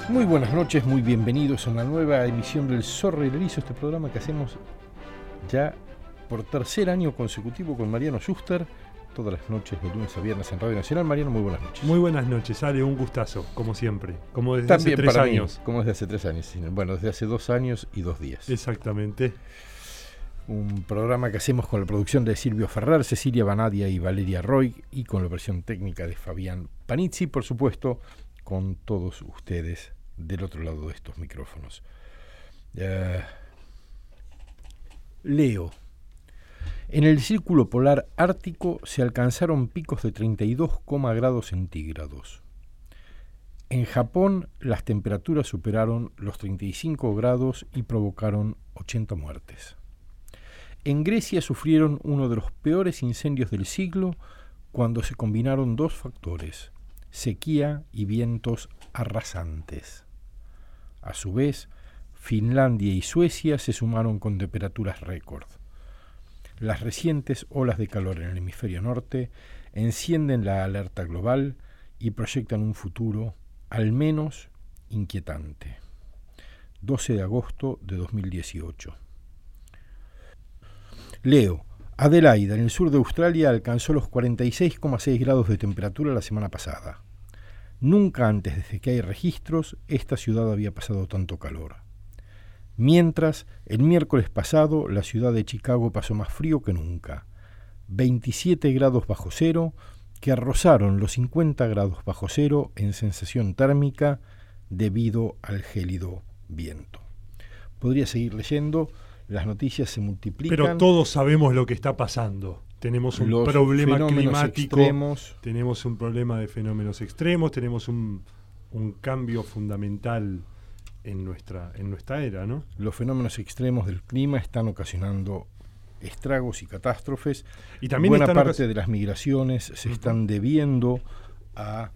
Muy buenas noches, muy bienvenidos a una nueva emisión del Zorro y el Erizo, este programa que hacemos ya por tercer año consecutivo con Mariano Schuster, todas las noches de lunes a viernes en Radio Nacional. Mariano, muy buenas noches. Muy buenas noches, Ale, un gustazo, como siempre, como desde También hace 3 para años. Mí, como desde hace 3 años, bueno, desde hace 2 años y 2 días. Exactamente. Un programa que hacemos con la producción de Silvio Ferrer, Cecilia Banadia y Valeria Roy, y con la versión técnica de Fabián Panizzi, por supuesto, con todos ustedes del otro lado de estos micrófonos. Leo. En el círculo polar ártico se alcanzaron picos de 32, grados centígrados. En Japón las temperaturas superaron los 35 grados y provocaron 80 muertes. En Grecia sufrieron uno de los peores incendios del siglo cuando se combinaron 2 factores, sequía y vientos arrasantes. A su vez, Finlandia y Suecia se sumaron con temperaturas récord. Las recientes olas de calor en el hemisferio norte encienden la alerta global y proyectan un futuro al menos inquietante. 12 de agosto de 2018. Leo. Adelaida, en el sur de Australia, alcanzó los 46,6 grados de temperatura la semana pasada. Nunca antes, desde que hay registros, esta ciudad había pasado tanto calor. Mientras, el miércoles pasado, la ciudad de Chicago pasó más frío que nunca. 27 grados bajo cero, que rozaron los 50 grados bajo cero en sensación térmica debido al gélido viento. Podría seguir leyendo, las noticias se multiplican. Pero todos sabemos lo que está pasando. Tenemos un problema climático, extremos. Tenemos un problema de fenómenos extremos, tenemos un cambio fundamental en nuestra era, ¿no? Los fenómenos extremos del clima están ocasionando estragos y catástrofes. Y también buena parte de las migraciones se están debiendo a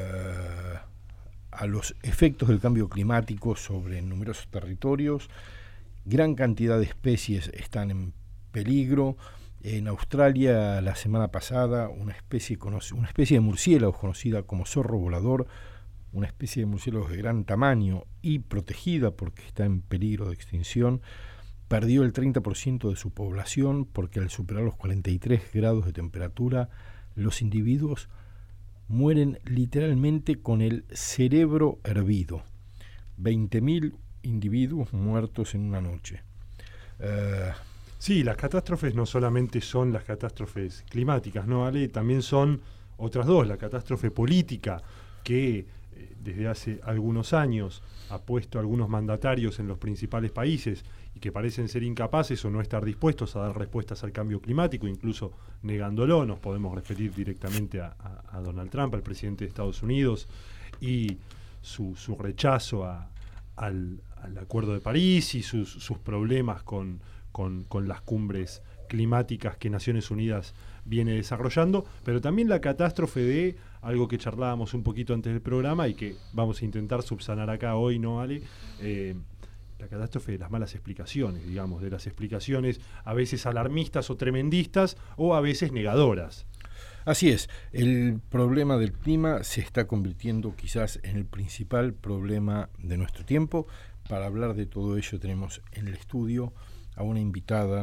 los efectos del cambio climático sobre numerosos territorios. Gran cantidad de especies están en peligro. En Australia, la semana pasada, una especie de murciélagos conocida como zorro volador, una especie de murciélagos de gran tamaño y protegida porque está en peligro de extinción, perdió el 30% de su población porque al superar los 43 grados de temperatura, los individuos mueren literalmente con el cerebro hervido. 20.000 individuos muertos en una noche. Sí, las catástrofes no solamente son las catástrofes climáticas, ¿no, Ale? También son otras dos, la catástrofe política que desde hace algunos años ha puesto a algunos mandatarios en los principales países y que parecen ser incapaces o no estar dispuestos a dar respuestas al cambio climático, incluso negándolo. Nos podemos referir directamente a Donald Trump, al presidente de Estados Unidos, y su rechazo al Acuerdo de París y sus problemas con las cumbres climáticas que Naciones Unidas viene desarrollando, pero también la catástrofe de algo que charlábamos un poquito antes del programa y que vamos a intentar subsanar acá hoy, ¿no, Ale? La catástrofe de las malas explicaciones, digamos, de las explicaciones a veces alarmistas o tremendistas o a veces negadoras. Así es, el problema del clima se está convirtiendo quizás en el principal problema de nuestro tiempo. Para hablar de todo ello tenemos en el estudio a una invitada,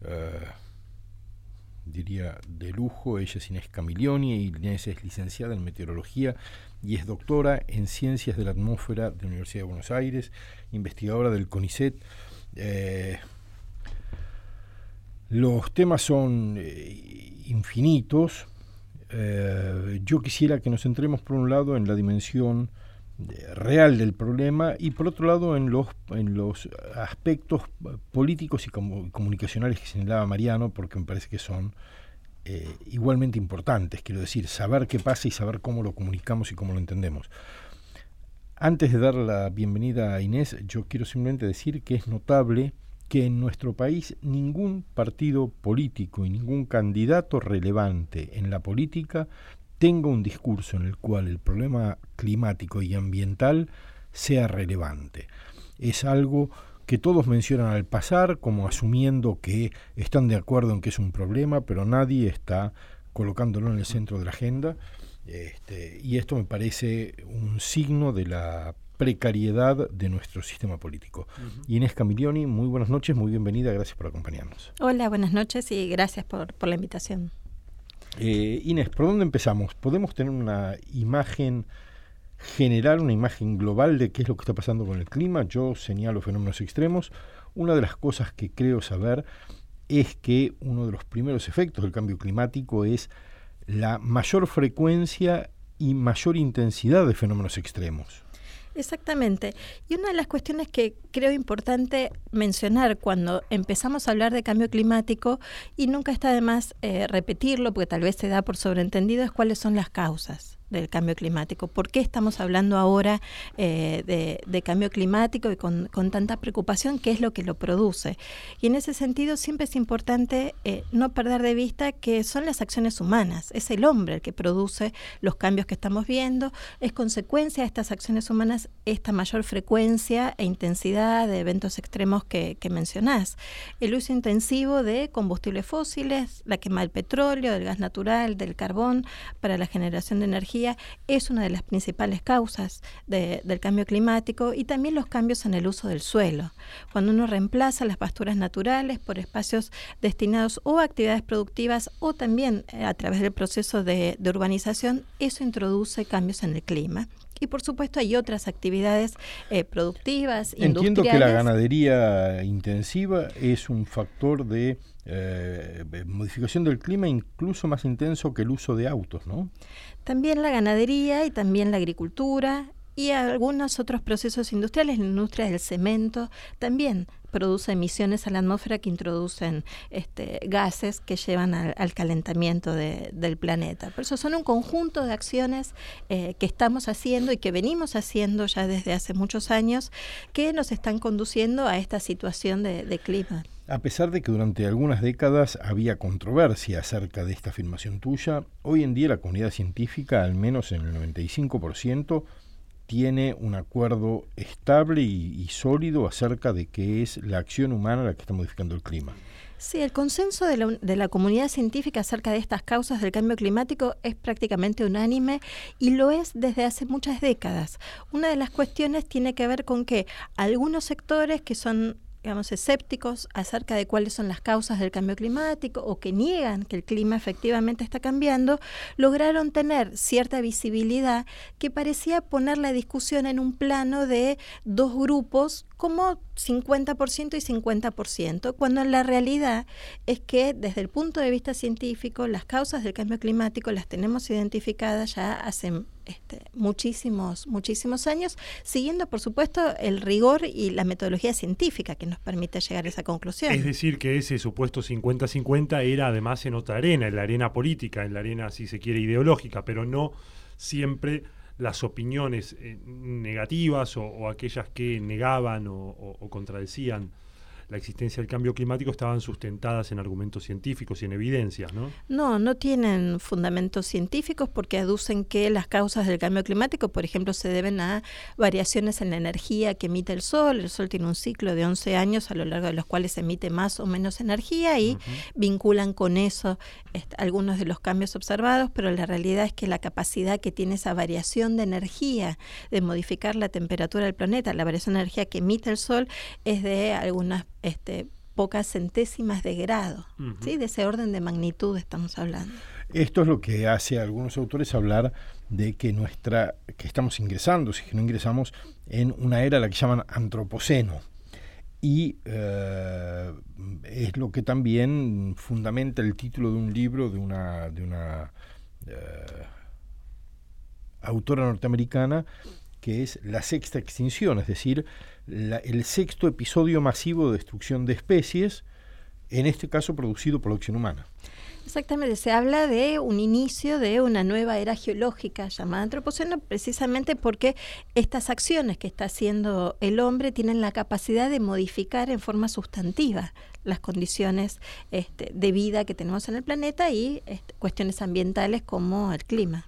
diría de lujo. Ella es Inés Camilioni, y Inés es licenciada en meteorología y es doctora en ciencias de la atmósfera de la Universidad de Buenos Aires, investigadora del CONICET. Los temas son infinitos. Yo quisiera que nos centremos por un lado en la dimensión real del problema y por otro lado en los aspectos políticos y comunicacionales que señalaba Mariano, porque me parece que son igualmente importantes. Quiero decir, saber qué pasa y saber cómo lo comunicamos y cómo lo entendemos. Antes de dar la bienvenida a Inés, yo quiero simplemente decir que es notable que en nuestro país ningún partido político y ningún candidato relevante en la política tenga un discurso en el cual el problema climático y ambiental sea relevante. Es algo que todos mencionan al pasar, como asumiendo que están de acuerdo en que es un problema, pero nadie está colocándolo en el centro de la agenda. Y esto me parece un signo de la precariedad de nuestro sistema político. Inés Camilioni, muy buenas noches, muy bienvenida, gracias por acompañarnos. Hola, buenas noches y gracias por la invitación. Inés, ¿por dónde empezamos? ¿Podemos tener una imagen general, una imagen global de qué es lo que está pasando con el clima? Yo señalo fenómenos extremos. Una de las cosas que creo saber es que uno de los primeros efectos del cambio climático es la mayor frecuencia y mayor intensidad de fenómenos extremos. Exactamente. Y una de las cuestiones que creo importante mencionar cuando empezamos a hablar de cambio climático, y nunca está de más repetirlo, porque tal vez se da por sobreentendido, es cuáles son las causas del cambio climático. ¿Por qué estamos hablando ahora de cambio climático y con tanta preocupación? ¿Qué es lo que lo produce? Y en ese sentido siempre es importante no perder de vista que son las acciones humanas. Es el hombre el que produce los cambios que estamos viendo. Es consecuencia de estas acciones humanas esta mayor frecuencia e intensidad de eventos extremos que mencionás. El uso intensivo de combustibles fósiles, la quema del petróleo, del gas natural, del carbón para la generación de energía es una de las principales causas del cambio climático, y también los cambios en el uso del suelo. Cuando uno reemplaza las pasturas naturales por espacios destinados o a actividades productivas o también a través del proceso de urbanización, eso introduce cambios en el clima. Y por supuesto hay otras actividades productivas, industriales. Entiendo que la ganadería intensiva es un factor de modificación del clima incluso más intenso que el uso de autos, ¿no? También la ganadería y también la agricultura y algunos otros procesos industriales. La industria del cemento también produce emisiones a la atmósfera que introducen gases que llevan al calentamiento del planeta. Por eso son un conjunto de acciones que estamos haciendo y que venimos haciendo ya desde hace muchos años, que nos están conduciendo a esta situación de clima. A pesar de que durante algunas décadas había controversia acerca de esta afirmación tuya, hoy en día la comunidad científica, al menos en el 95%, tiene un acuerdo estable y sólido acerca de que es la acción humana la que está modificando el clima. Sí, el consenso de la comunidad científica acerca de estas causas del cambio climático es prácticamente unánime, y lo es desde hace muchas décadas. Una de las cuestiones tiene que ver con que algunos sectores que son, digamos, escépticos acerca de cuáles son las causas del cambio climático o que niegan que el clima efectivamente está cambiando, lograron tener cierta visibilidad que parecía poner la discusión en un plano de dos grupos como 50% y 50%, cuando en la realidad es que desde el punto de vista científico las causas del cambio climático las tenemos identificadas ya hace muchísimos años, siguiendo por supuesto el rigor y la metodología científica que nos permite llegar a esa conclusión. Es decir, que ese supuesto 50-50 era además en otra arena, en la arena política, en la arena, si se quiere, ideológica, pero no siempre las opiniones negativas o aquellas que negaban o contradecían la existencia del cambio climático estaban sustentadas en argumentos científicos y en evidencias, ¿no? No tienen fundamentos científicos, porque aducen que las causas del cambio climático, por ejemplo, se deben a variaciones en la energía que emite el Sol. El Sol tiene un ciclo de 11 años a lo largo de los cuales emite más o menos energía y vinculan con eso algunos de los cambios observados, pero la realidad es que la capacidad que tiene esa variación de energía de modificar la temperatura del planeta, la variación de energía que emite el Sol, es de algunas pocas centésimas de grado, ¿sí? De ese orden de magnitud estamos hablando. Esto es lo que hace a algunos autores hablar de que estamos ingresando, si no ingresamos, en una era a la que llaman antropoceno. Y es lo que también fundamenta el título de un libro de una autora norteamericana, que es La Sexta Extinción, es decir, el sexto episodio masivo de destrucción de especies, en este caso producido por la acción humana. Exactamente, se habla de un inicio de una nueva era geológica llamada antropoceno, precisamente porque estas acciones que está haciendo el hombre tienen la capacidad de modificar en forma sustantiva las condiciones de vida que tenemos en el planeta y cuestiones ambientales como el clima.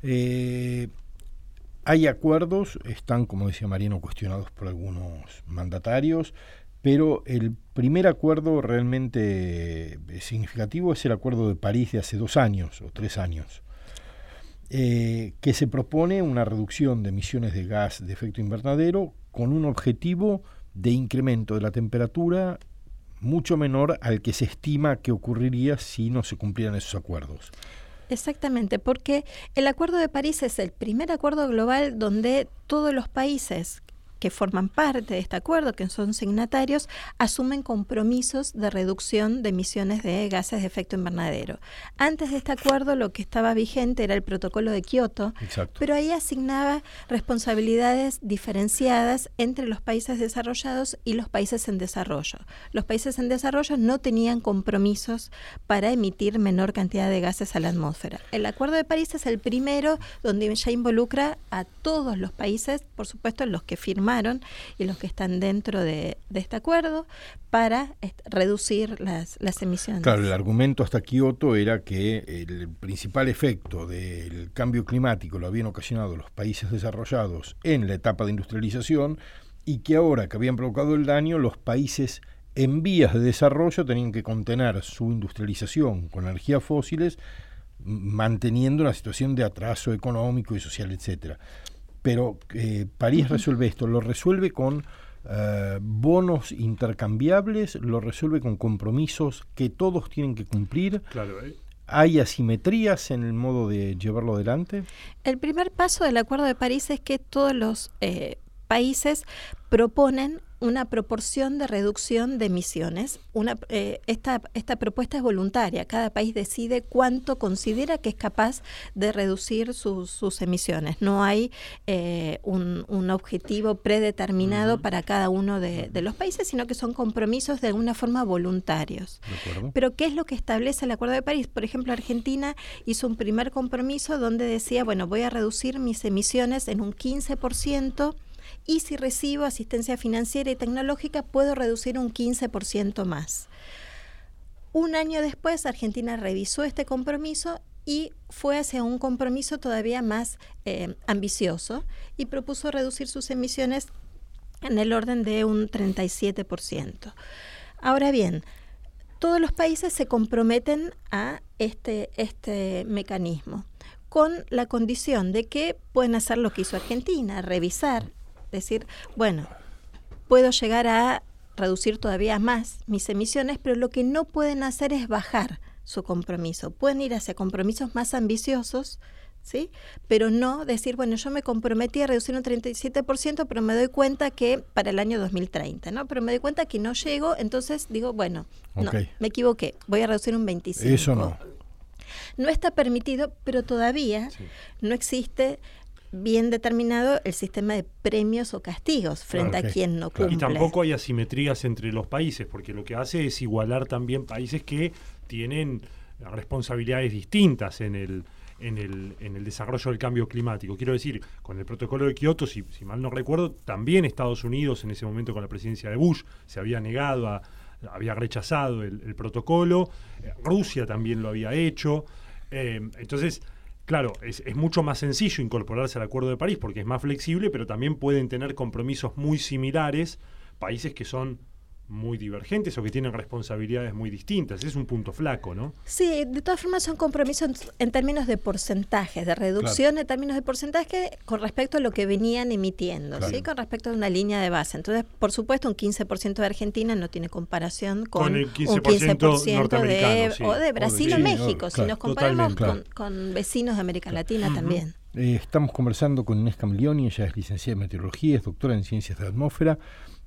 Hay acuerdos, están, como decía Mariano, cuestionados por algunos mandatarios, pero el primer acuerdo realmente significativo es el Acuerdo de París de hace 2 años o 3 años. que se propone una reducción de emisiones de gas de efecto invernadero con un objetivo de incremento de la temperatura mucho menor al que se estima que ocurriría si no se cumplieran esos acuerdos. Exactamente, porque el Acuerdo de París es el primer acuerdo global donde todos los países que forman parte de este acuerdo, que son signatarios, asumen compromisos de reducción de emisiones de gases de efecto invernadero. Antes de este acuerdo lo que estaba vigente era el protocolo de Kioto, Exacto. pero ahí asignaba responsabilidades diferenciadas entre los países desarrollados y los países en desarrollo. Los países en desarrollo no tenían compromisos para emitir menor cantidad de gases a la atmósfera. El Acuerdo de París es el primero donde ya involucra a todos los países, por supuesto los que firman y los que están dentro de este acuerdo para reducir las emisiones. Claro, el argumento hasta Kioto era que el principal efecto del cambio climático lo habían ocasionado los países desarrollados en la etapa de industrialización y que ahora que habían provocado el daño, los países en vías de desarrollo tenían que contener su industrialización con energías fósiles, manteniendo una situación de atraso económico y social, etcétera. Pero París resuelve esto, lo resuelve con bonos intercambiables, lo resuelve con compromisos que todos tienen que cumplir. Claro, ¿Hay asimetrías en el modo de llevarlo adelante? El primer paso del Acuerdo de París es que todos los países proponen una proporción de reducción de emisiones. Esta propuesta es voluntaria. Cada país decide cuánto considera que es capaz de reducir sus emisiones. No hay un objetivo predeterminado para cada uno de los países, sino que son compromisos de alguna forma voluntarios. ¿De acuerdo? Pero ¿qué es lo que establece el Acuerdo de París? Por ejemplo, Argentina hizo un primer compromiso donde decía, bueno, voy a reducir mis emisiones en un 15%, y si recibo asistencia financiera y tecnológica puedo reducir un 15% más. Un año después Argentina revisó este compromiso y fue hacia un compromiso todavía más ambicioso y propuso reducir sus emisiones en el orden de un 37%. Ahora bien, todos los países se comprometen a este mecanismo con la condición de que pueden hacer lo que hizo Argentina, revisar, decir, bueno, puedo llegar a reducir todavía más mis emisiones, pero lo que no pueden hacer es bajar su compromiso. Pueden ir hacia compromisos más ambiciosos, ¿sí? Pero no decir, bueno, yo me comprometí a reducir un 37%, pero me doy cuenta que para el año 2030, ¿no? Pero me doy cuenta que no llego, entonces digo, bueno, no, me equivoqué, voy a reducir un 25%. Eso no. No está permitido, pero todavía no existe bien determinado el sistema de premios o castigos frente a quien no cumple. Y tampoco hay asimetrías entre los países, porque lo que hace es igualar también países que tienen responsabilidades distintas en el desarrollo del cambio climático. Quiero decir, con el protocolo de Kioto, si mal no recuerdo, también Estados Unidos en ese momento con la presidencia de Bush se había negado, había rechazado el protocolo, Rusia también lo había hecho, entonces... Claro, es mucho más sencillo incorporarse al Acuerdo de París porque es más flexible, pero también pueden tener compromisos muy similares, países que son muy divergentes o que tienen responsabilidades muy distintas. Es un punto flaco, ¿no? Sí, de todas formas son compromisos en términos de porcentajes, de reducción en términos de porcentaje con respecto a lo que venían emitiendo, ¿sí? Con respecto a una línea de base. Entonces, por supuesto, un 15% de Argentina no tiene comparación con el 15% un 15% norteamericano, o de Brasil o México, si nos comparamos totalmente, con vecinos de América Latina también. Estamos conversando con Inés Camilioni, ella es licenciada en Meteorología, es doctora en Ciencias de la Atmósfera.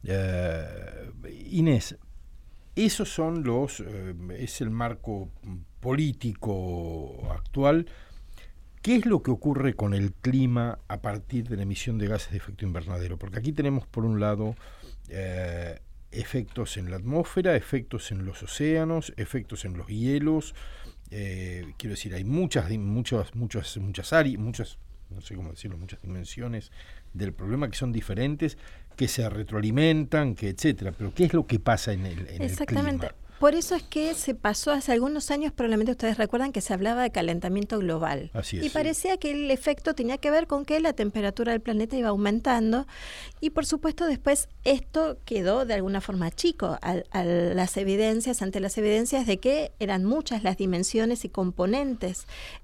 Inés, esos son es el marco político actual. ¿Qué es lo que ocurre con el clima a partir de la emisión de gases de efecto invernadero? Porque aquí tenemos por un lado efectos en la atmósfera, efectos en los océanos, efectos en los hielos. Quiero decir, hay muchas áreas, no sé cómo decirlo, muchas dimensiones del problema que son diferentes, que se retroalimentan, que etcétera. Pero ¿qué es lo que pasa en el Exactamente. clima? Por eso es que se pasó hace algunos años, probablemente ustedes recuerdan que se hablaba de calentamiento global. Así es. Y parecía que el efecto tenía que ver con que la temperatura del planeta iba aumentando. Y por supuesto después esto quedó de alguna forma chico ante las evidencias de que eran muchas las dimensiones y componentes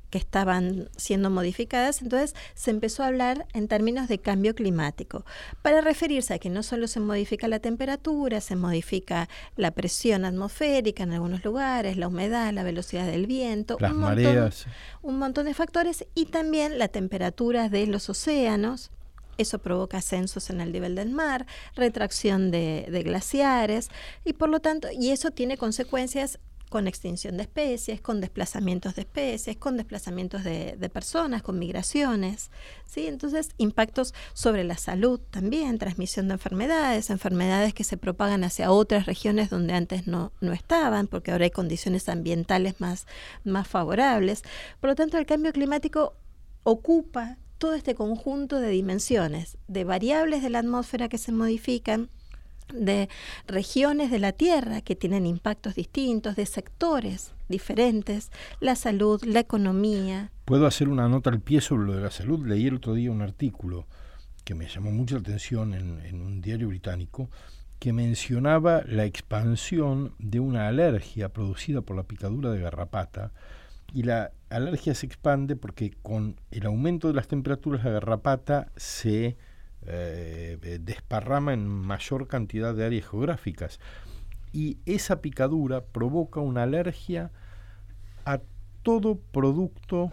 que estaban siendo modificadas, entonces se empezó a hablar en términos de cambio climático, para referirse a que no solo se modifica la temperatura, se modifica la presión atmosférica en algunos lugares, la humedad, la velocidad del viento, las mareas, un montón de factores, y también la temperatura de los océanos. Eso provoca ascensos en el nivel del mar, retracción de glaciares, y por lo tanto, y eso tiene consecuencias con extinción de especies, con desplazamientos de especies, con desplazamientos de personas, con migraciones, ¿sí? Entonces, impactos sobre la salud también, transmisión de enfermedades que se propagan hacia otras regiones donde antes no estaban, porque ahora hay condiciones ambientales más favorables. Por lo tanto, el cambio climático ocupa todo este conjunto de dimensiones, de variables de la atmósfera que se modifican, de regiones de la Tierra que tienen impactos distintos, de sectores diferentes, la salud, la economía. Puedo hacer una nota al pie sobre lo de la salud. Leí el otro día un artículo que me llamó mucho la atención en un diario británico, que mencionaba la expansión de una alergia producida por la picadura de garrapata, y la alergia se expande porque con el aumento de las temperaturas la garrapata se desparrama en mayor cantidad de áreas geográficas, y esa picadura provoca una alergia a todo producto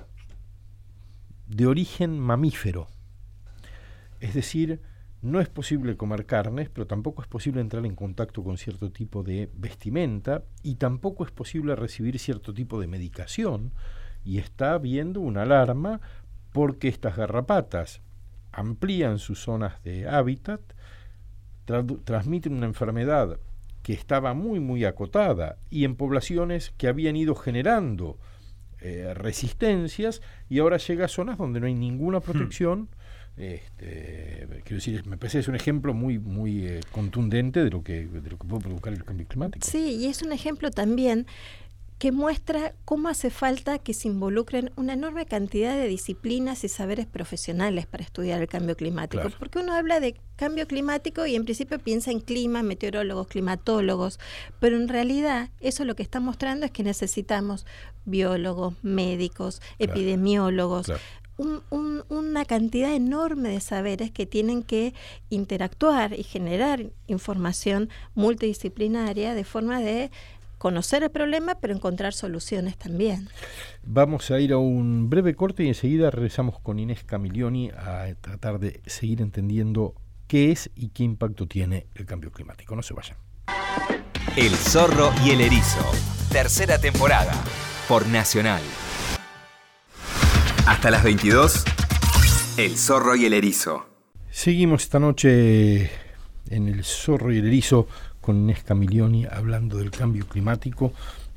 de origen mamífero. Es decir, no es posible comer carnes, pero tampoco es posible entrar en contacto con cierto tipo de vestimenta, y tampoco es posible recibir cierto tipo de medicación, y está habiendo una alarma porque estas garrapatas amplían sus zonas de hábitat, transmiten una enfermedad que estaba muy acotada, y en poblaciones que habían ido generando resistencias, y ahora llega a zonas donde no hay ninguna protección. Quiero decir, me parece que es un ejemplo muy contundente de lo que puede provocar el cambio climático. Sí, y es un ejemplo también que muestra cómo hace falta que se involucren una enorme cantidad de disciplinas y saberes profesionales para estudiar el cambio climático. Claro. Porque uno habla de cambio climático y en principio piensa en clima, meteorólogos, climatólogos, pero en realidad eso lo que está mostrando es que necesitamos biólogos, médicos, epidemiólogos, una cantidad enorme de saberes que tienen que interactuar y generar información multidisciplinaria de forma de conocer el problema, pero encontrar soluciones también. Vamos a ir a un breve corte y enseguida regresamos con Inés Camilioni a tratar de seguir entendiendo qué es y qué impacto tiene el cambio climático. No se vayan. El zorro y el erizo, tercera temporada, por Nacional. Hasta las 22, El zorro y el erizo. Seguimos esta noche en El zorro y el erizo con Inés Camilioni hablando del cambio climático.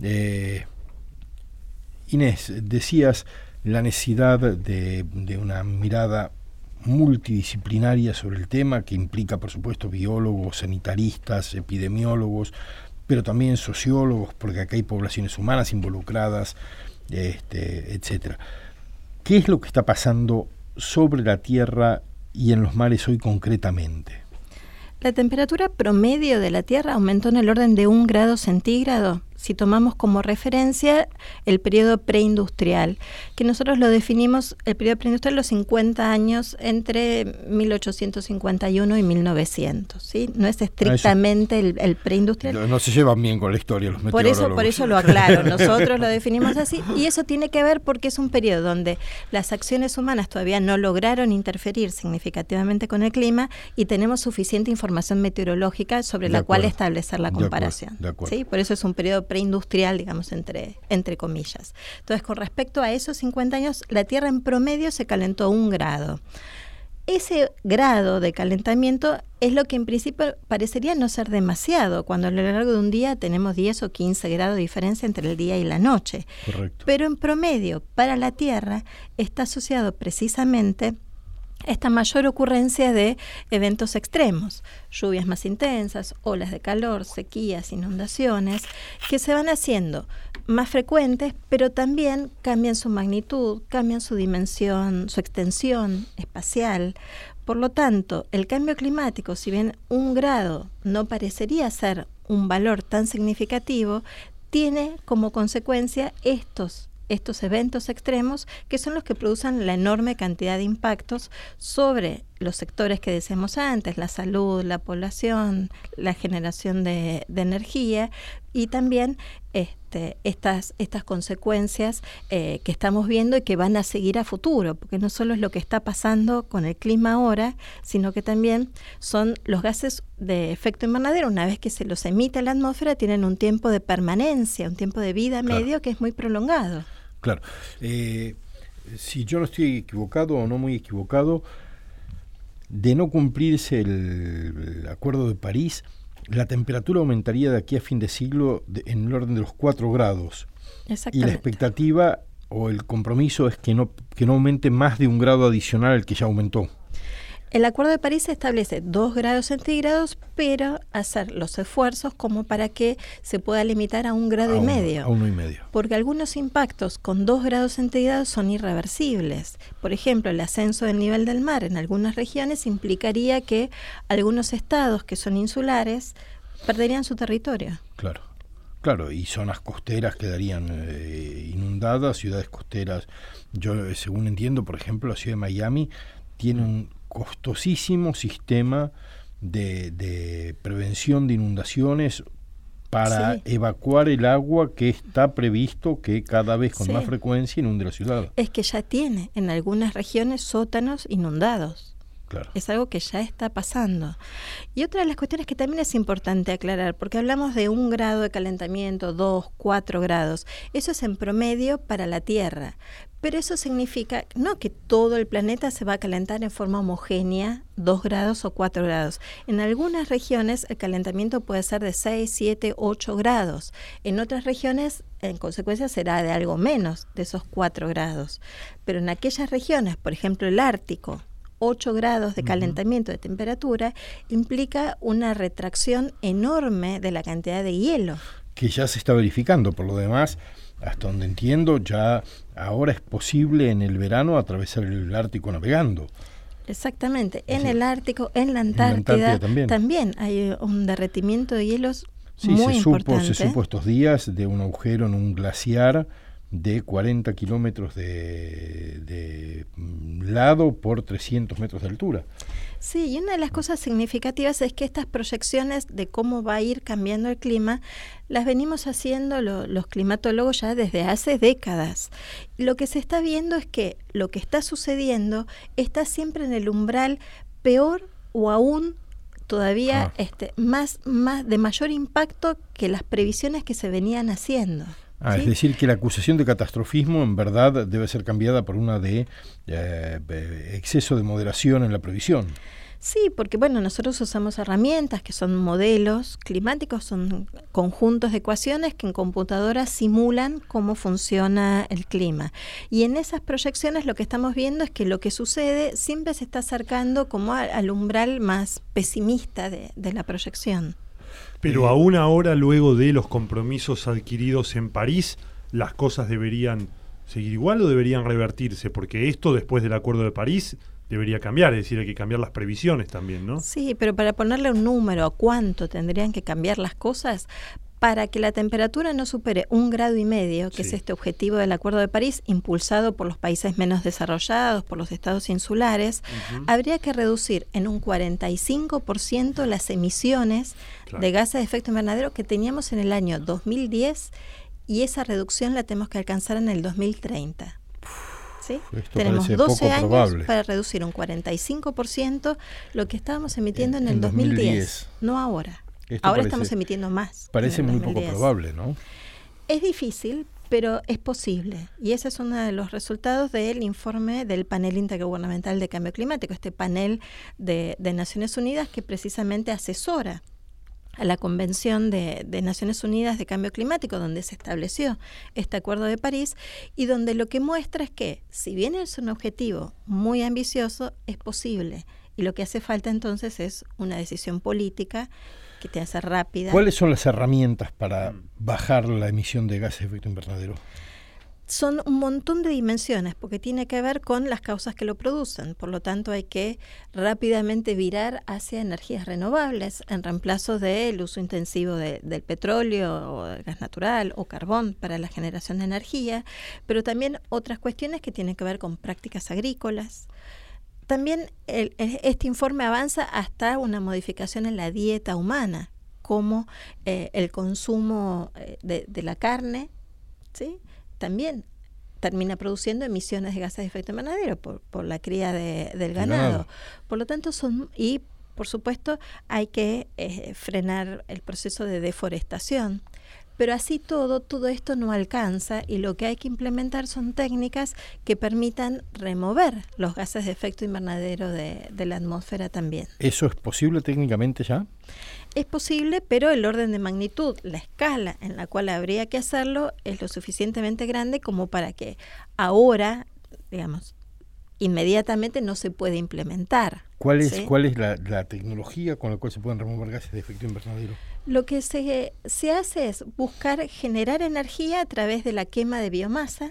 Inés, decías la necesidad de una mirada multidisciplinaria sobre el tema, que implica, por supuesto, biólogos, sanitaristas, epidemiólogos, pero también sociólogos, porque acá hay poblaciones humanas involucradas, etcétera. ¿Qué es lo que está pasando sobre la Tierra y en los mares hoy concretamente? La temperatura promedio de la Tierra aumentó en el orden de 1 grado centígrado si tomamos como referencia el periodo preindustrial, que nosotros lo definimos, el periodo preindustrial, los 50 años entre 1851 y 1900, ¿sí? No es estrictamente el preindustrial. No se llevan bien con la historia los meteorólogos. Por eso lo aclaro, nosotros lo definimos así, y eso tiene que ver porque es un periodo donde las acciones humanas todavía no lograron interferir significativamente con el clima y tenemos suficiente información meteorológica sobre la cual establecer la comparación. De acuerdo. ¿Sí? Por eso es un periodo preindustrial, digamos, entre comillas. Entonces, con respecto a esos 50 años, la Tierra en promedio se calentó 1 grado. Ese grado de calentamiento es lo que en principio parecería no ser demasiado, cuando a lo largo de un día tenemos 10 o 15 grados de diferencia entre el día y la noche. Correcto. Pero en promedio, para la Tierra, está asociado precisamente esta mayor ocurrencia de eventos extremos, lluvias más intensas, olas de calor, sequías, inundaciones, que se van haciendo más frecuentes, pero también cambian su magnitud, cambian su dimensión, su extensión espacial. Por lo tanto, el cambio climático, si bien 1 grado no parecería ser un valor tan significativo, tiene como consecuencia estos estos eventos extremos que son los que producen la enorme cantidad de impactos sobre los sectores que decíamos antes, la salud, la población, la generación de energía y también estas consecuencias que estamos viendo y que van a seguir a futuro, porque no solo es lo que está pasando con el clima ahora, sino que también son los gases de efecto invernadero. Una vez que se los emite a la atmósfera, tienen un tiempo de permanencia, un tiempo de vida medio que es muy prolongado. Claro. Si yo no estoy equivocado o no muy equivocado, de no cumplirse el Acuerdo de París, la temperatura aumentaría de aquí a fin de siglo en el orden de los 4 grados. Y la expectativa o el compromiso es que no aumente más de 1 grado adicional al que ya aumentó. El Acuerdo de París establece 2 grados centígrados, pero hacer los esfuerzos como para que se pueda limitar a 1,5 grados. A 1,5. Porque algunos impactos con 2 grados centígrados son irreversibles. Por ejemplo, el ascenso del nivel del mar en algunas regiones implicaría que algunos estados que son insulares perderían su territorio. Claro, y zonas costeras quedarían inundadas, ciudades costeras. Yo, según entiendo, por ejemplo, la ciudad de Miami tiene un costosísimo sistema de prevención de inundaciones para evacuar el agua que está previsto que cada vez con más frecuencia inunde la ciudad. Es que ya tiene en algunas regiones sótanos inundados. Claro. Es algo que ya está pasando. Y otra de las cuestiones que también es importante aclarar, porque hablamos de 1 grado de calentamiento, 2, 4 grados. Eso es en promedio para la Tierra. Pero eso significa no que todo el planeta se va a calentar en forma homogénea, 2 grados o 4 grados. En algunas regiones el calentamiento puede ser de 6, 7, 8 grados. En otras regiones, en consecuencia, será de algo menos de esos 4 grados. Pero en aquellas regiones, por ejemplo el Ártico, 8 grados de calentamiento de temperatura implica una retracción enorme de la cantidad de hielo. Que ya se está verificando, por lo demás, hasta donde entiendo, ya ahora es posible en el verano atravesar el Ártico navegando. Exactamente, en el Ártico, en la Antártida también hay un derretimiento de hielos muy importante. Se supo estos días de un agujero en un glaciar de 40 kilómetros de lado por 300 metros de altura. Sí, y una de las cosas significativas es que estas proyecciones de cómo va a ir cambiando el clima las venimos haciendo los climatólogos ya desde hace décadas. Lo que se está viendo es que lo que está sucediendo está siempre en el umbral peor o aún todavía más de mayor impacto que las previsiones que se venían haciendo. ¿Sí? Es decir, que la acusación de catastrofismo en verdad debe ser cambiada por una de exceso de moderación en la previsión. Sí, porque nosotros usamos herramientas que son modelos climáticos, son conjuntos de ecuaciones que en computadoras simulan cómo funciona el clima. Y en esas proyecciones lo que estamos viendo es que lo que sucede siempre se está acercando como al umbral más pesimista de la proyección. Pero aún ahora, luego de los compromisos adquiridos en París, ¿las cosas deberían seguir igual o deberían revertirse? Porque esto, después del Acuerdo de París, debería cambiar, es decir, hay que cambiar las previsiones también, ¿no? Sí, pero para ponerle un número a cuánto tendrían que cambiar las cosas, para que la temperatura no supere 1,5 grados, que es este objetivo del Acuerdo de París, impulsado por los países menos desarrollados, por los estados insulares, habría que reducir en un 45% las emisiones de gases de efecto invernadero que teníamos en el año 2010, y esa reducción la tenemos que alcanzar en el 2030. ¿Sí? Tenemos 12 años para reducir un 45% lo que estábamos emitiendo en el 2010, no ahora. Ahora estamos emitiendo más. Parece muy poco probable, ¿no? Es difícil, pero es posible. Y ese es uno de los resultados del informe del Panel Intergubernamental de Cambio Climático, este panel de Naciones Unidas que precisamente asesora a la Convención de Naciones Unidas de Cambio Climático, donde se estableció este Acuerdo de París, y donde lo que muestra es que, si bien es un objetivo muy ambicioso, es posible. Y lo que hace falta entonces es una decisión política que te hace rápida. ¿Cuáles son las herramientas para bajar la emisión de gases de efecto invernadero? son un montón de dimensiones, porque tiene que ver con las causas que lo producen. Por lo tanto, hay que rápidamente virar hacia energías renovables en reemplazo del uso intensivo del petróleo o del gas natural o carbón para la generación de energía, pero también otras cuestiones que tienen que ver con prácticas agrícolas. También este informe avanza hasta una modificación en la dieta humana, como el consumo de la carne, ¿sí?, también termina produciendo emisiones de gases de efecto invernadero por la cría del ganado. Por lo tanto, y por supuesto hay que frenar el proceso de deforestación. Pero así todo esto no alcanza, y lo que hay que implementar son técnicas que permitan remover los gases de efecto invernadero de la atmósfera también. ¿Eso es posible técnicamente ya? Es posible, pero el orden de magnitud, la escala en la cual habría que hacerlo es lo suficientemente grande como para que ahora, digamos, inmediatamente no se puede implementar. ¿Cuál es, ¿sí?, ¿Cuál es la tecnología con la cual se pueden remover gases de efecto invernadero? Lo que se hace es buscar generar energía a través de la quema de biomasa.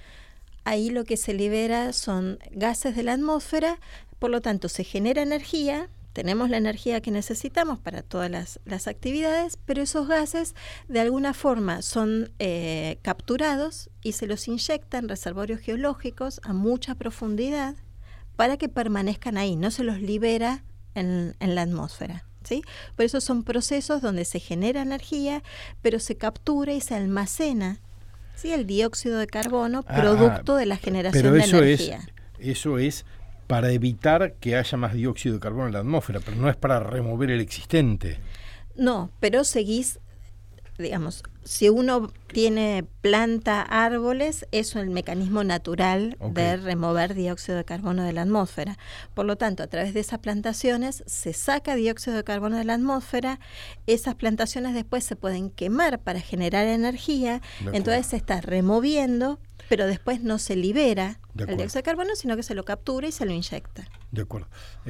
Ahí lo que se libera son gases de la atmósfera, por lo tanto se genera energía, tenemos la energía que necesitamos para todas las actividades, pero esos gases de alguna forma son capturados y se los inyecta en reservorios geológicos a mucha profundidad para que permanezcan ahí, no se los libera en la atmósfera, ¿sí? Por eso son procesos donde se genera energía, pero se captura y se almacena, ¿sí?, el dióxido de carbono producto de la generación de energía. Eso es para evitar que haya más dióxido de carbono en la atmósfera, pero no es para remover el existente. No, pero seguís, digamos, si uno tiene planta, árboles, eso es el mecanismo natural de remover dióxido de carbono de la atmósfera. Por lo tanto, a través de esas plantaciones se saca dióxido de carbono de la atmósfera, esas plantaciones después se pueden quemar para generar energía, entonces se está removiendo, pero después no se libera el dióxido de carbono, sino que se lo captura y se lo inyecta. De acuerdo.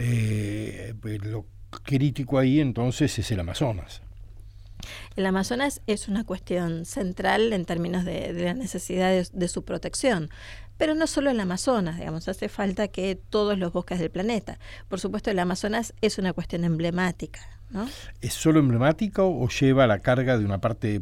Lo crítico ahí entonces es el Amazonas. El Amazonas es una cuestión central en términos de la necesidad de su protección, pero no solo el Amazonas, digamos, hace falta que todos los bosques del planeta. Por supuesto, el Amazonas es una cuestión emblemática, ¿no? ¿Es solo emblemática o lleva la carga de una parte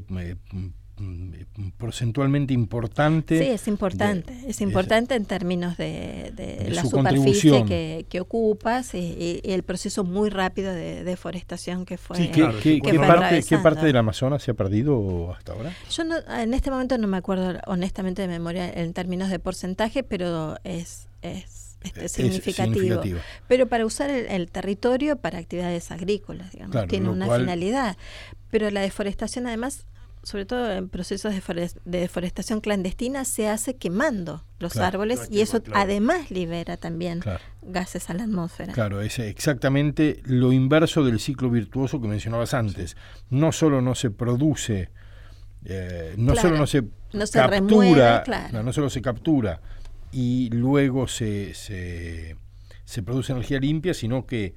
porcentualmente importante? Sí, es importante en términos de la su superficie que ocupas y el proceso muy rápido de deforestación que fue. Sí, ¿qué parte del Amazonas se ha perdido hasta ahora? Yo en este momento no me acuerdo honestamente de memoria en términos de porcentaje, pero es significativo. Pero para usar el territorio para actividades agrícolas, digamos, claro, tiene una finalidad. Pero la deforestación, además, sobre todo en procesos de deforestación clandestina, se hace quemando los árboles y eso además libera también gases a la atmósfera. Claro, es exactamente lo inverso del ciclo virtuoso que mencionabas antes. No solo no se produce, no solo no se captura, remueve, no solo se captura y luego se produce energía limpia, sino que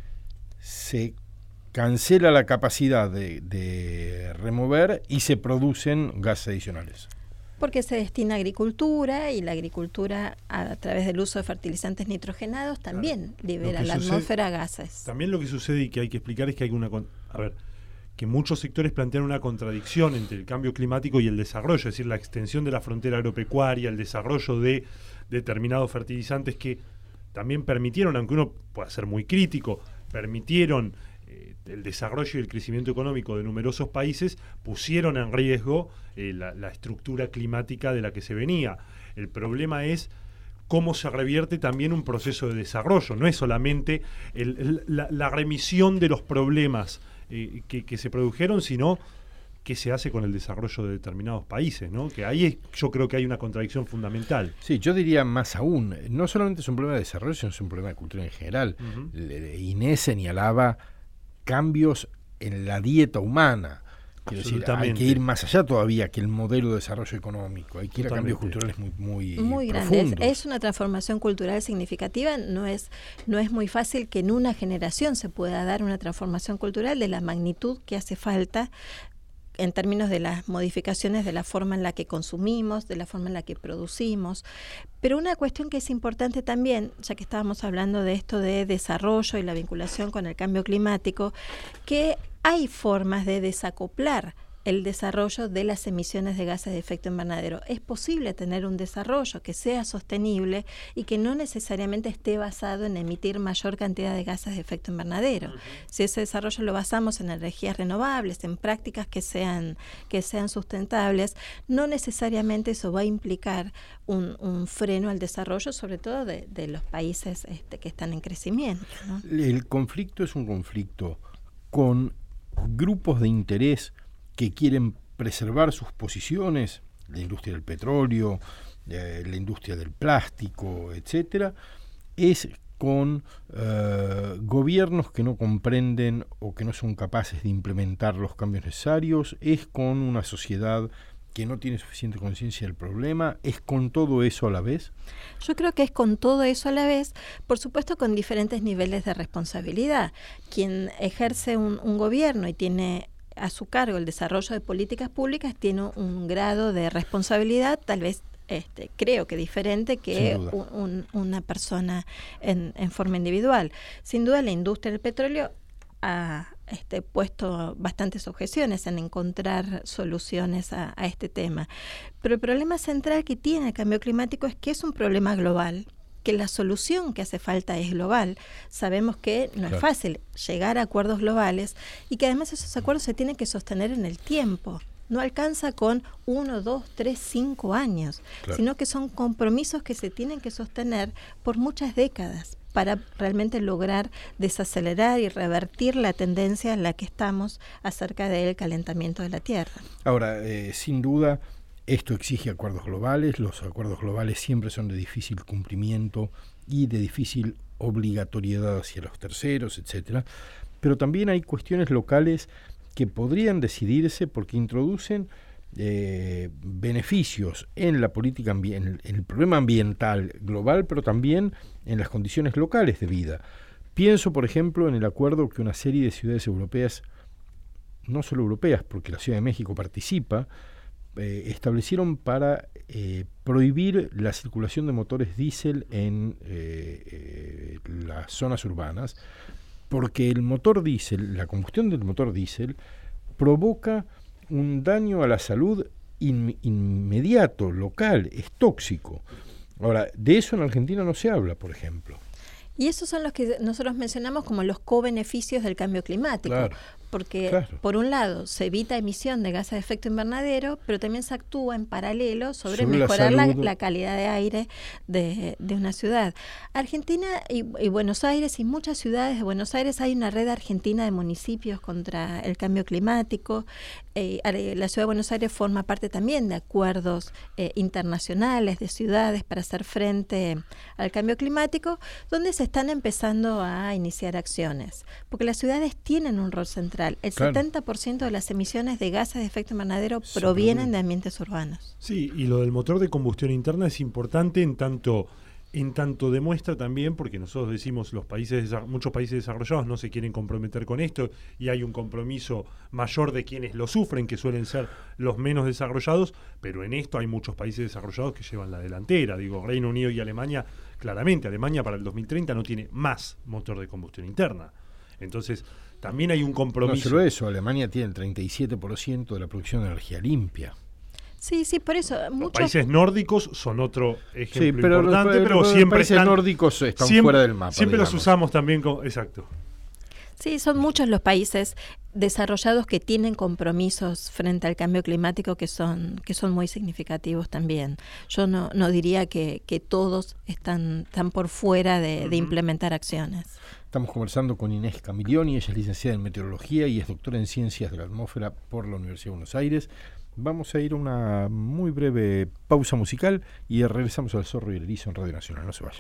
se cancela la capacidad de remover y se producen gases adicionales. Porque se destina a agricultura y la agricultura a través del uso de fertilizantes nitrogenados también libera a la atmósfera gases. También lo que sucede y que hay que explicar es que hay que muchos sectores plantean una contradicción entre el cambio climático y el desarrollo, es decir, la extensión de la frontera agropecuaria, el desarrollo de determinados fertilizantes que también permitieron, aunque uno pueda ser muy crítico, permitieron el desarrollo y el crecimiento económico de numerosos países, pusieron en riesgo la estructura climática de la que se venía. El problema es cómo se revierte también un proceso de desarrollo. No es solamente la remisión de los problemas que se produjeron, sino qué se hace con el desarrollo de determinados países, ¿no? Que ahí yo creo que hay una contradicción fundamental. Sí, yo diría más aún, no solamente es un problema de desarrollo, sino es un problema de cultura en general. Inés señalaba cambios en la dieta humana. Quiero decir, hay que ir más allá todavía que el modelo de desarrollo económico. Hay que ir a cambios culturales muy grandes. Es una transformación cultural significativa. No es muy fácil que en una generación se pueda dar una transformación cultural de la magnitud que hace falta en términos de las modificaciones de la forma en la que consumimos, de la forma en la que producimos. Pero una cuestión que es importante también, ya que estábamos hablando de esto de desarrollo y la vinculación con el cambio climático, que hay formas de desacoplar el desarrollo de las emisiones de gases de efecto invernadero. Es posible tener un desarrollo que sea sostenible y que no necesariamente esté basado en emitir mayor cantidad de gases de efecto invernadero. Si ese desarrollo lo basamos en energías renovables, en prácticas que sean sustentables, no necesariamente eso va a implicar un freno al desarrollo, sobre todo de los países que están en crecimiento, ¿no? El conflicto es un conflicto con grupos de interés que quieren preservar sus posiciones, la industria del petróleo, la industria del plástico, etcétera, es con gobiernos que no comprenden o que no son capaces de implementar los cambios necesarios, es con una sociedad que no tiene suficiente conciencia del problema, es con todo eso a la vez. Yo creo que es con todo eso a la vez, por supuesto con diferentes niveles de responsabilidad. Quien ejerce un gobierno y tiene a su cargo el desarrollo de políticas públicas tiene un grado de responsabilidad tal vez creo que diferente que una persona en forma individual. Sin duda la industria del petróleo ha puesto bastantes objeciones en encontrar soluciones a este tema. Pero el problema central que tiene el cambio climático es que es un problema global, que la solución que hace falta es global. Sabemos que no es fácil llegar a acuerdos globales y que además esos acuerdos se tienen que sostener en el tiempo. No alcanza con 1, 2, 3, 5 años, sino que son compromisos que se tienen que sostener por muchas décadas para realmente lograr desacelerar y revertir la tendencia en la que estamos acerca del calentamiento de la Tierra. Ahora, sin duda, esto exige acuerdos globales. Los acuerdos globales siempre son de difícil cumplimiento y de difícil obligatoriedad hacia los terceros, etcétera. Pero también hay cuestiones locales que podrían decidirse porque introducen beneficios en la política en el problema ambiental global, pero también en las condiciones locales de vida. Pienso, por ejemplo, en el acuerdo que una serie de ciudades europeas, no solo europeas, porque la Ciudad de México participa, establecieron para prohibir la circulación de motores diésel en las zonas urbanas, porque el motor diésel, la combustión del motor diésel, provoca un daño a la salud inmediato, local, es tóxico. Ahora, de eso en Argentina no se habla, por ejemplo. Y esos son los que nosotros mencionamos como los co-beneficios del cambio climático. Porque por un lado se evita emisión de gases de efecto invernadero, pero también se actúa en paralelo sobre mejorar la calidad de aire de una ciudad. Argentina y Buenos Aires y muchas ciudades de Buenos Aires hay una red argentina de municipios contra el cambio climático. La ciudad de Buenos Aires forma parte también de acuerdos internacionales de ciudades para hacer frente al cambio climático, donde se están empezando a iniciar acciones, porque las ciudades tienen un rol central. El 70% de las emisiones de gases de efecto invernadero provienen de ambientes urbanos. Sí, y lo del motor de combustión interna es importante en tanto demuestra también, porque nosotros decimos muchos países desarrollados no se quieren comprometer con esto y hay un compromiso mayor de quienes lo sufren, que suelen ser los menos desarrollados, pero en esto hay muchos países desarrollados que llevan la delantera. Digo, Reino Unido y Alemania, claramente, Alemania para el 2030 no tiene más motor de combustión interna. Entonces, también hay un compromiso. No solo eso, Alemania tiene el 37% de la producción de energía limpia. Sí, por eso. Los países nórdicos son otro ejemplo pero importante, pero siempre los países nórdicos están fuera del mapa. Siempre los usamos también exacto. Sí, son muchos los países desarrollados que tienen compromisos frente al cambio climático que son muy significativos también. Yo no diría que todos están por fuera de implementar acciones. Estamos conversando con Inés Camilioni, ella es licenciada en Meteorología y es doctora en Ciencias de la Atmósfera por la Universidad de Buenos Aires. Vamos a ir a una muy breve pausa musical y regresamos al Zorro y el Erizo en Radio Nacional. No se vayan.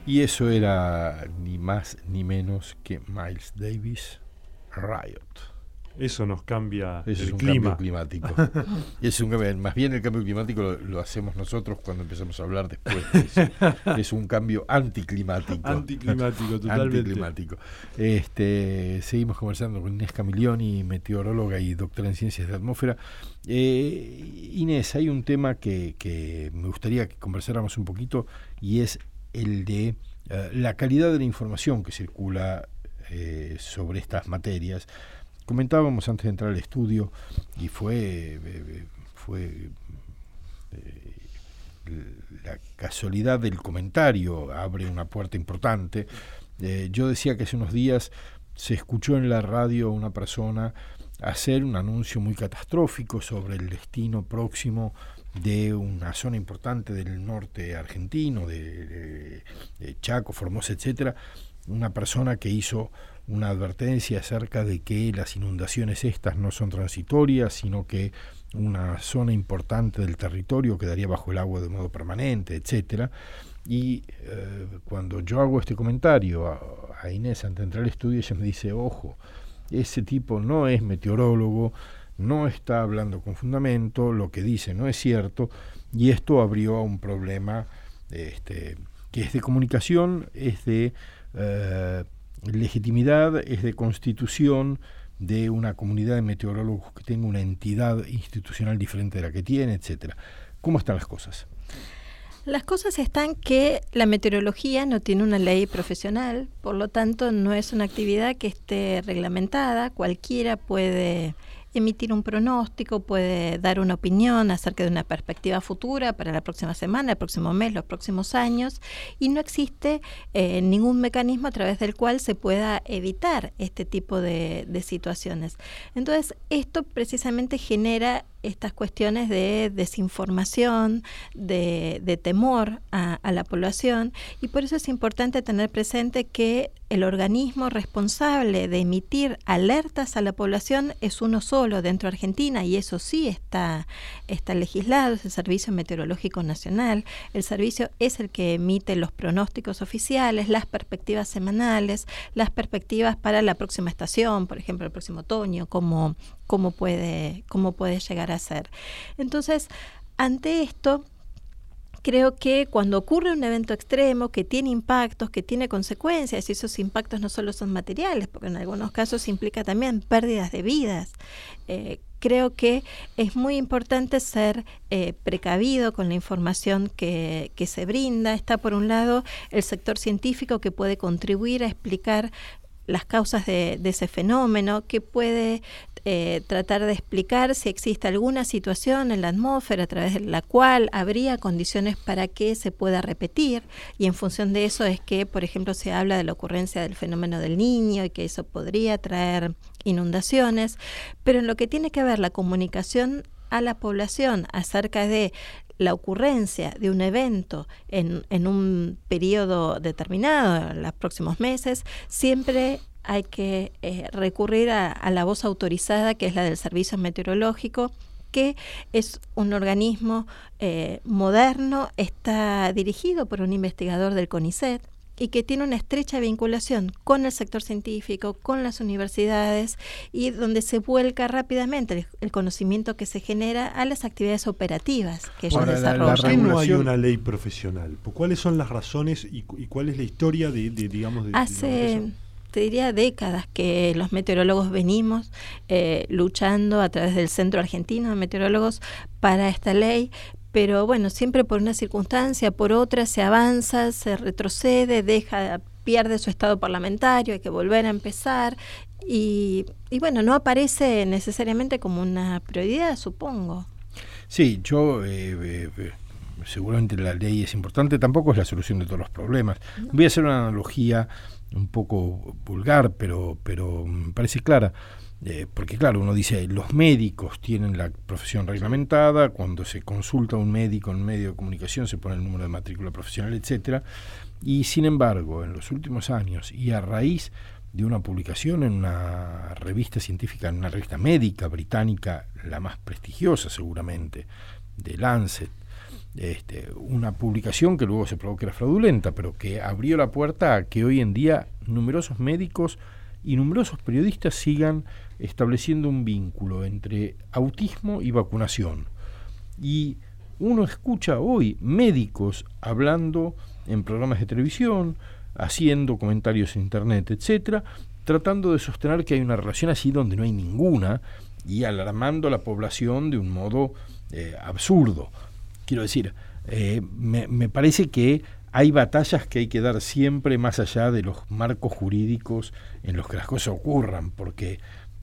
Y eso era ni más ni menos que Miles Davis, Riot. Eso nos cambia Eso el es un clima. cambio climático. Es un cambio, más bien el cambio climático lo hacemos nosotros cuando empezamos a hablar después. Es un cambio anticlimático. Anticlimático, totalmente. Anticlimático. Seguimos conversando con Inés Camilioni, meteoróloga y doctora en ciencias de atmósfera. Inés, hay un tema que me gustaría que conversáramos un poquito, y es el de la calidad de la información que circula sobre estas materias. Comentábamos antes de entrar al estudio, y fue la casualidad del comentario abre una puerta importante. Yo decía que hace unos días se escuchó en la radio a una persona hacer un anuncio muy catastrófico sobre el destino próximo de una zona importante del norte argentino, de Chaco, Formosa, etcétera. Una persona que hizo una advertencia acerca de que las inundaciones estas no son transitorias, sino que una zona importante del territorio quedaría bajo el agua de modo permanente, etcétera. Y cuando yo hago este comentario a Inés antes de entrar al estudio, ella me dice: ojo, ese tipo no es meteorólogo, no está hablando con fundamento, lo que dice no es cierto, y esto abrió a un problema que es de comunicación, es de legitimidad, es de constitución de una comunidad de meteorólogos que tenga una entidad institucional diferente de la que tiene, etcétera. ¿Cómo están las cosas? Las cosas están que la meteorología no tiene una ley profesional, por lo tanto no es una actividad que esté reglamentada. Cualquiera puede emitir un pronóstico, puede dar una opinión acerca de una perspectiva futura para la próxima semana, el próximo mes, los próximos años, y no existe ningún mecanismo a través del cual se pueda evitar este tipo de situaciones. Entonces, esto precisamente genera estas cuestiones de desinformación, de temor a la población, y por eso es importante tener presente que el organismo responsable de emitir alertas a la población es uno solo dentro de Argentina, y eso sí está legislado, es el Servicio Meteorológico Nacional. El servicio es el que emite los pronósticos oficiales, las perspectivas semanales, las perspectivas para la próxima estación, por ejemplo, el próximo otoño, cómo puede llegar a ser. Entonces, ante esto, creo que cuando ocurre un evento extremo que tiene impactos, que tiene consecuencias, y esos impactos no solo son materiales, porque en algunos casos implica también pérdidas de vidas, creo que es muy importante ser precavido con la información que se brinda. Está, por un lado, el sector científico, que puede contribuir a explicar las causas de ese fenómeno, que puede tratar de explicar si existe alguna situación en la atmósfera a través de la cual habría condiciones para que se pueda repetir, y en función de eso es que, por ejemplo, se habla de la ocurrencia del fenómeno del Niño y que eso podría traer inundaciones. Pero en lo que tiene que ver la comunicación a la población acerca de la ocurrencia de un evento en un periodo determinado, en los próximos meses, siempre hay que recurrir a la voz autorizada, que es la del Servicio Meteorológico, que es un organismo moderno, está dirigido por un investigador del CONICET, y que tiene una estrecha vinculación con el sector científico, con las universidades, y donde se vuelca rápidamente el conocimiento que se genera a las actividades operativas que ellos desarrollan. ¿Por qué no hay una ley profesional? ¿Cuáles son las razones y cuál es la historia digamos, Hace, te diría, décadas que los meteorólogos venimos luchando a través del Centro Argentino de Meteorólogos para esta ley. Pero bueno, siempre por una circunstancia, por otra, se avanza, se retrocede, pierde su estado parlamentario, hay que volver a empezar, y bueno, no aparece necesariamente como una prioridad, supongo. Sí, yo seguramente la ley es importante, tampoco es la solución de todos los problemas. No. Voy a hacer una analogía un poco vulgar, pero me parece clara. Porque claro, uno dice, los médicos tienen la profesión reglamentada, cuando se consulta a un médico en un medio de comunicación se pone el número de matrícula profesional, etcétera, y sin embargo, en los últimos años, y a raíz de una publicación en una revista científica, en una revista médica británica, la más prestigiosa seguramente, de Lancet, una publicación que luego se probó que era fraudulenta, pero que abrió la puerta a que hoy en día numerosos médicos y numerosos periodistas sigan estableciendo un vínculo entre autismo y vacunación. Y uno escucha hoy médicos hablando en programas de televisión, haciendo comentarios en internet, etcétera, tratando de sostener que hay una relación así donde no hay ninguna y alarmando a la población de un modo absurdo. Quiero decir, me parece que hay batallas que hay que dar siempre más allá de los marcos jurídicos en los que las cosas ocurran, porque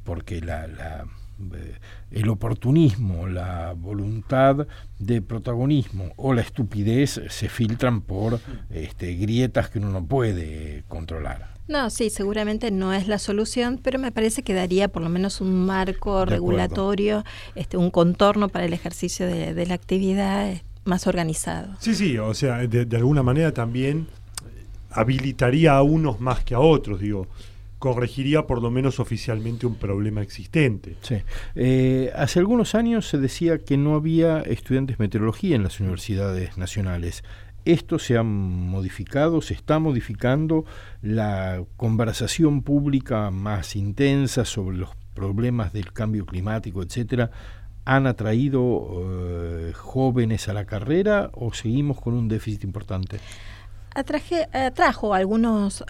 el oportunismo, la voluntad de protagonismo o la estupidez se filtran por grietas que uno no puede controlar. No, sí, seguramente no es la solución, pero me parece que daría por lo menos un marco regulatorio, un contorno para el ejercicio de la actividad más organizado. Sí, o sea, de alguna manera también habilitaría a unos más que a otros, digo, corregiría por lo menos oficialmente un problema existente. Sí. Hace algunos años se decía que no había estudiantes de meteorología en las universidades nacionales. Esto se ha modificado, se está modificando. La conversación pública más intensa sobre los problemas del cambio climático, etcétera, ¿han atraído jóvenes a la carrera o seguimos con un déficit importante? Atrajo algunos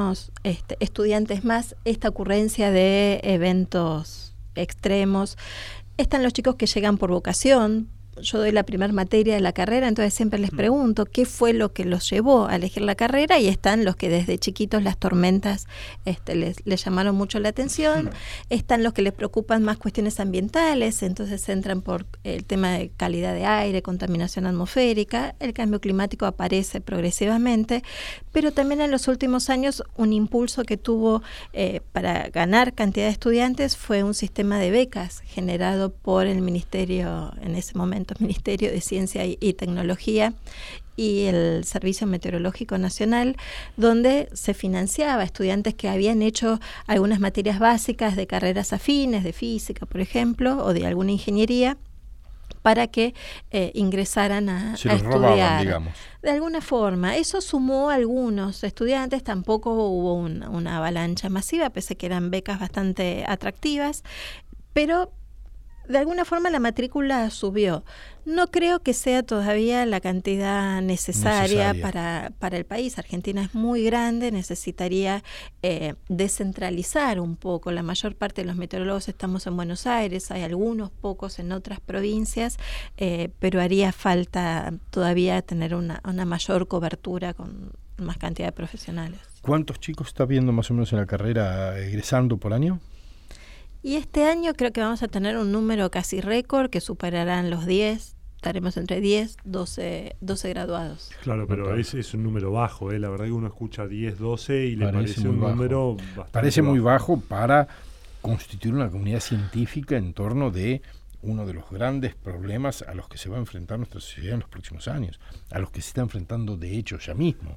estudiantes más esta ocurrencia de eventos extremos. Están los chicos que llegan por vocación. Yo doy la primera materia de la carrera, entonces siempre les pregunto qué fue lo que los llevó a elegir la carrera, y están los que desde chiquitos las tormentas les llamaron mucho la atención, están los que les preocupan más cuestiones ambientales, entonces entran por el tema de calidad de aire, contaminación atmosférica. El cambio climático aparece progresivamente, pero también en los últimos años un impulso que tuvo para ganar cantidad de estudiantes fue un sistema de becas generado por el Ministerio, en ese momento Ministerio de Ciencia y Tecnología, y el Servicio Meteorológico Nacional, donde se financiaba a estudiantes que habían hecho algunas materias básicas de carreras afines, de física, por ejemplo, o de alguna ingeniería, para que ingresaran a estudiar. Robaban, digamos. De alguna forma. Eso sumó a algunos estudiantes, tampoco hubo una avalancha masiva, pese a que eran becas bastante atractivas, pero de alguna forma la matrícula subió. No creo que sea todavía la cantidad necesaria. Para el país. Argentina es muy grande, necesitaría descentralizar un poco. La mayor parte de los meteorólogos estamos en Buenos Aires, hay algunos pocos en otras provincias, pero haría falta todavía tener una mayor cobertura con más cantidad de profesionales. ¿Cuántos chicos está viendo más o menos en la carrera egresando por año? Y este año creo que vamos a tener un número casi récord, que superarán los 10, estaremos entre 10, 12 graduados. Claro, pero es un número bajo, la verdad que uno escucha 10, 12 y le parece un número bastante parece muy bajo para constituir una comunidad científica en torno de uno de los grandes problemas a los que se va a enfrentar nuestra sociedad en los próximos años, a los que se está enfrentando de hecho ya mismo.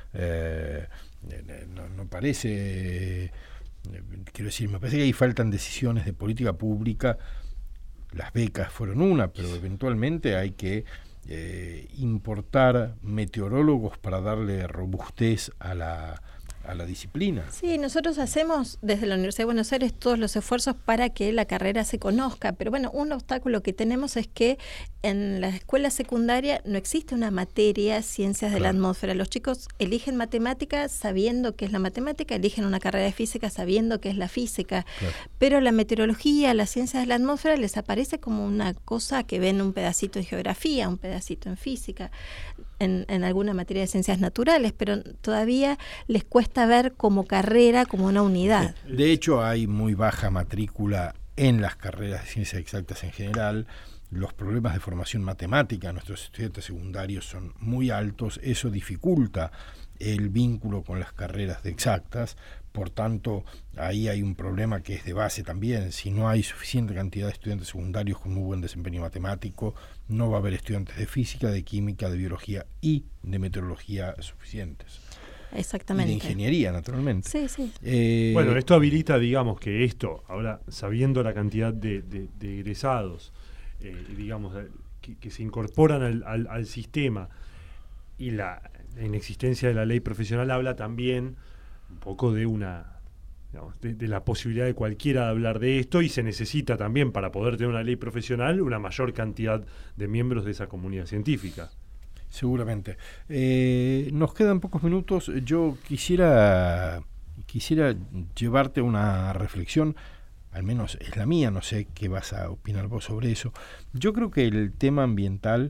No parece... Quiero decir, me parece que ahí faltan decisiones de política pública. Las becas fueron una, pero eventualmente hay que importar meteorólogos para darle robustez a la disciplina. Sí, nosotros hacemos desde la Universidad de Buenos Aires todos los esfuerzos para que la carrera se conozca, pero bueno, un obstáculo que tenemos es que en la escuela secundaria no existe una materia ciencias de la atmósfera. Los chicos eligen matemática sabiendo qué es la matemática, eligen una carrera de física sabiendo qué es la física, pero la meteorología, las ciencias de la atmósfera les aparece como una cosa que ven un pedacito en geografía, un pedacito en física, en alguna materia de ciencias naturales, pero todavía les cuesta ver como carrera, como una unidad. De hecho, hay muy baja matrícula en las carreras de ciencias exactas en general. Los problemas de formación matemática en nuestros estudiantes secundarios son muy altos. Eso dificulta el vínculo con las carreras de exactas. Por tanto, ahí hay un problema que es de base también. Si no hay suficiente cantidad de estudiantes secundarios con muy buen desempeño matemático, no va a haber estudiantes de física, de química, de biología y de meteorología suficientes. Exactamente. Y de ingeniería, naturalmente. Sí, sí. Bueno, esto habilita, digamos, que esto, ahora sabiendo la cantidad de egresados, digamos, que se incorporan al sistema, y la inexistencia de la ley profesional habla también un poco de de la posibilidad de cualquiera de hablar de esto, y se necesita también, para poder tener una ley profesional, una mayor cantidad de miembros de esa comunidad científica. Seguramente. Nos quedan pocos minutos. Yo quisiera llevarte a una reflexión, al menos es la mía, no sé qué vas a opinar vos sobre eso. Yo creo que el tema ambiental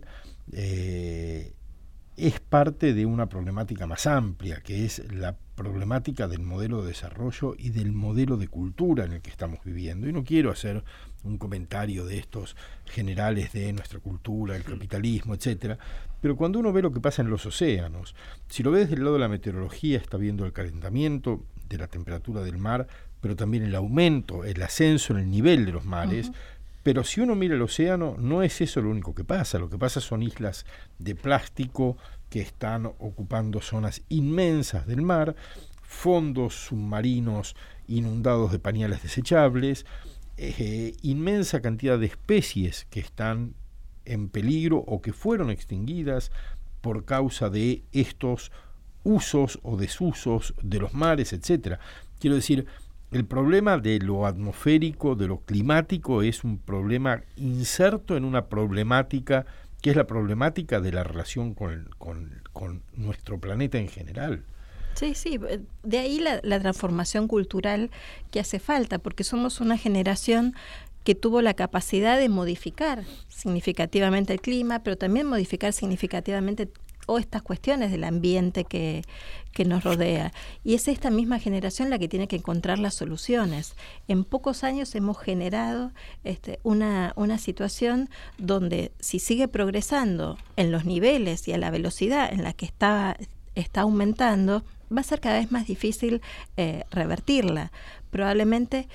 es parte de una problemática más amplia, que es la problemática del modelo de desarrollo y del modelo de cultura en el que estamos viviendo. Y no quiero hacer un comentario de estos generales de nuestra cultura, el capitalismo, etcétera, pero cuando uno ve lo que pasa en los océanos, si lo ves desde el lado de la meteorología, está viendo el calentamiento de la temperatura del mar, pero también el aumento, el ascenso en el nivel de los mares. Pero si uno mira el océano, no es eso lo único que pasa. Lo que pasa son islas de plástico que están ocupando zonas inmensas del mar, fondos submarinos inundados de pañales desechables, inmensa cantidad de especies que están en peligro o que fueron extinguidas por causa de estos usos o desusos de los mares, etcétera. Quiero decir, el problema de lo atmosférico, de lo climático, es un problema inserto en una problemática que es la problemática de la relación con nuestro planeta en general. Sí, de ahí la transformación cultural que hace falta, porque somos una generación que tuvo la capacidad de modificar significativamente el clima, pero también modificar significativamente estas cuestiones del ambiente que nos rodea. Y es esta misma generación la que tiene que encontrar las soluciones. En pocos años hemos generado una situación donde, si sigue progresando en los niveles y a la velocidad en la que está aumentando, va a ser cada vez más difícil revertirla. Probablemente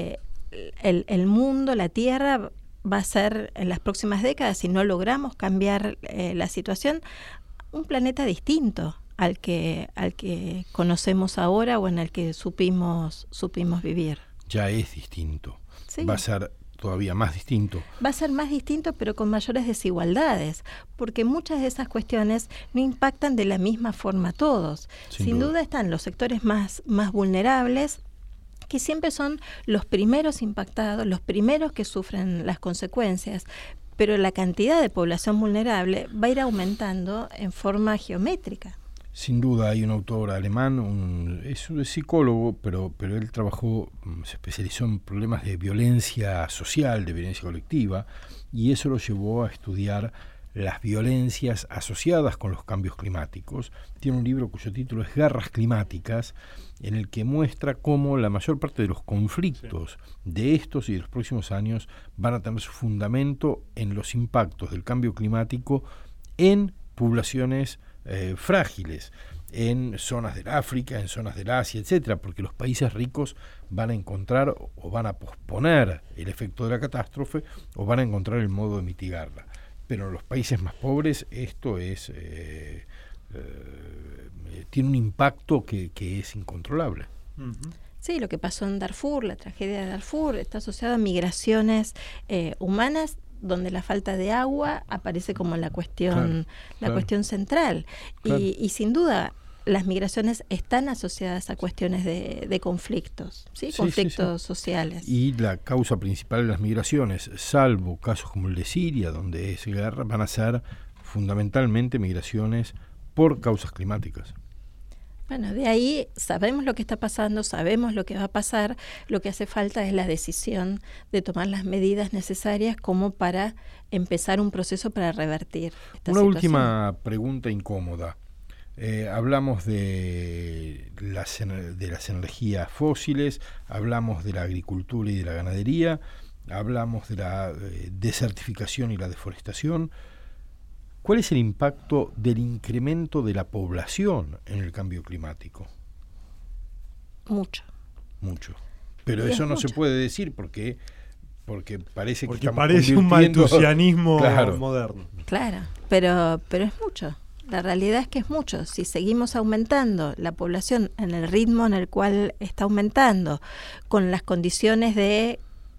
el mundo, la Tierra, va a ser en las próximas décadas, si no logramos cambiar la situación, un planeta distinto al que conocemos ahora o en el que supimos vivir. Ya es distinto. Sí. Va a ser todavía más distinto. Va a ser más distinto, pero con mayores desigualdades, porque muchas de esas cuestiones no impactan de la misma forma a todos. Sin duda están los sectores más vulnerables, que siempre son los primeros impactados, los primeros que sufren las consecuencias, pero la cantidad de población vulnerable va a ir aumentando en forma geométrica. Sin duda, hay un autor alemán, es un psicólogo, pero él se especializó en problemas de violencia social, de violencia colectiva, y eso lo llevó a estudiar las violencias asociadas con los cambios climáticos. Tiene un libro cuyo título es Guerras Climáticas, en el que muestra cómo la mayor parte de los conflictos de estos y de los próximos años van a tener su fundamento en los impactos del cambio climático en poblaciones frágiles, en zonas del África, en zonas del Asia, etcétera, porque los países ricos van a encontrar o van a posponer el efecto de la catástrofe o van a encontrar el modo de mitigarla. Pero en los países más pobres esto es tiene un impacto que es incontrolable. Sí, lo que pasó en Darfur, la tragedia de Darfur, está asociada a migraciones humanas, donde la falta de agua aparece como la cuestión central. Claro. Y sin duda las migraciones están asociadas a cuestiones de conflictos, conflictos sociales. Y la causa principal de las migraciones, salvo casos como el de Siria, donde es guerra, van a ser fundamentalmente migraciones por causas climáticas. Bueno, de ahí sabemos lo que está pasando, sabemos lo que va a pasar, lo que hace falta es la decisión de tomar las medidas necesarias como para empezar un proceso para revertir esta situación. Última pregunta incómoda. Hablamos de las energías fósiles, hablamos de la agricultura y de la ganadería, hablamos de la desertificación y la deforestación. ¿Cuál es el impacto del incremento de la población en el cambio climático? Mucho. Pero eso no se puede decir porque parece que estamos parece un maltusianismo moderno. Claro, pero es mucho. La realidad es que es mucho. Si seguimos aumentando la población en el ritmo en el cual está aumentando, con las condiciones de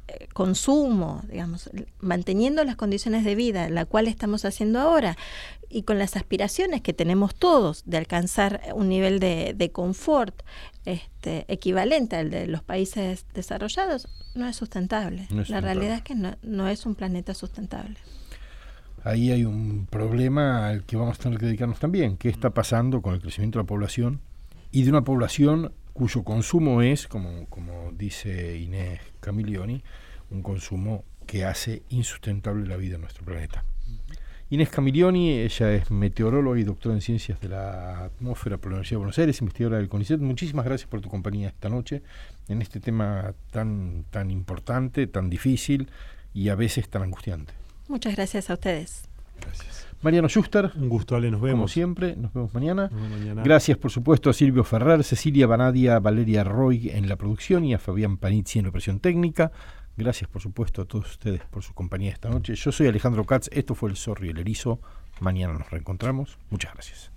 consumo, digamos, manteniendo las condiciones de vida, la cual estamos haciendo ahora, y con las aspiraciones que tenemos todos de alcanzar un nivel de confort equivalente al de los países desarrollados, no es sustentable. La realidad es que no es un planeta sustentable. Ahí hay un problema al que vamos a tener que dedicarnos también. ¿Qué está pasando con el crecimiento de la población? Y de una población cuyo consumo es, como dice Inés Camilioni, un consumo que hace insustentable la vida en nuestro planeta. Inés Camilioni, ella es meteoróloga y doctora en Ciencias de la Atmósfera por la Universidad de Buenos Aires, investigadora del CONICET. Muchísimas gracias por tu compañía esta noche en este tema tan importante, tan difícil y a veces tan angustiante. Muchas gracias a ustedes. Gracias. Mariano Schuster. Un gusto, Ale, nos vemos. Como siempre, nos vemos mañana. Mañana. Gracias, por supuesto, a Silvio Ferrer, Cecilia Banadia, Valeria Roy en la producción y a Fabián Panizzi en la operación técnica. Gracias, por supuesto, a todos ustedes por su compañía esta noche. Yo soy Alejandro Katz, esto fue El Zorro y el Erizo. Mañana nos reencontramos. Muchas gracias.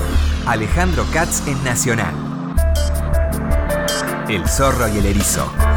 Alejandro Katz en Nacional. El Zorro y el Erizo.